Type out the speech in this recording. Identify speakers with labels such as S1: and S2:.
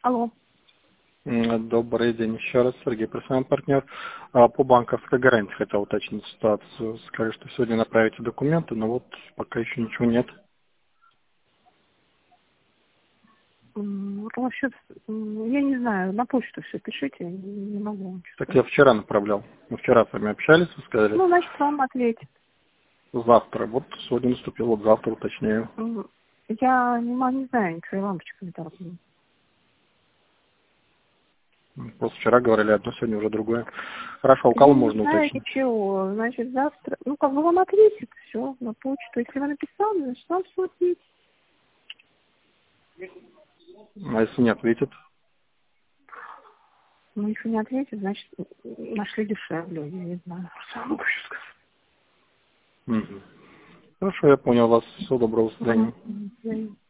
S1: Алло.
S2: Добрый день еще раз, Сергей, профессиональный партнер. По банковской гарантии хотел уточнить ситуацию. Сказали, что сегодня направите документы, но вот пока еще ничего нет.
S1: Вообще, я не знаю, на почту все пишите, не могу вам
S2: Так
S1: сказать.
S2: я вчера направлял. Мы вчера с вами общались, вы сказали,
S1: Ну, значит, вам ответит.
S2: завтра. Вот сегодня наступил, вот завтра уточняю.
S1: Я не знаю ничего, я лампочку не торгую.
S2: Просто вчера говорили одно, сегодня уже другое. Хорошо, у кого
S1: Я не
S2: можно
S1: знаю
S2: уточнить?
S1: ничего. Значит, завтра, вам ответит, все, на почту. Если вы написали, значит, вам все ответит.
S2: А если не ответит?
S1: Ну, если не ответит, значит, нашли дешевле, я не знаю. Что я могу еще
S2: Мгм. Хорошо, я понял вас. Всего доброго, до свидания.
S1: сказать.